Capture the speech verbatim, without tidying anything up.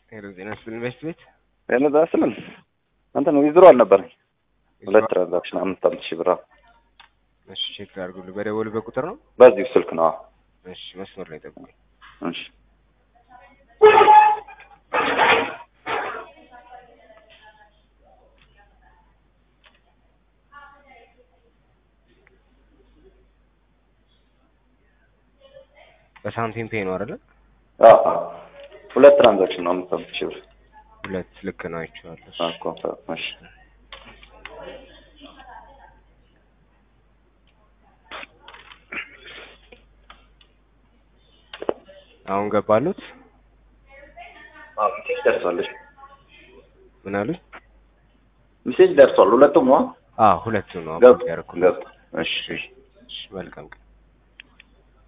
ሄሎ ዜና ኢንቨስት ቤት ሄሎ ዳስልን አንተ ነው ይዝሩ አልነበረኝ ሁለት ትራንዛክሽን አምስት አምስት ሺህ ብር እሺ ቼክ አድርጉልኝ በደወል በቁጥር ነው በዚህ ስልክ ነው እሺ መስመር ላይ ጠብቁኝ እሺ በሳንቲም ፔ ነው አይደል አዎ ሁለት ትራንዛክሽን ነው አምስት አምስት ሺህ ብር ሁለት ልክ ነው አይቻለሁ አኮ እሺ አሁን ገባሉት አዎ ሜሴጅ ደርሷል ምን አሉ ሜሴጅ ደርሷል ሁለቱም ነው አዎ ሁለቱም ነው ገብ ገብ እሺ እሺ መልካም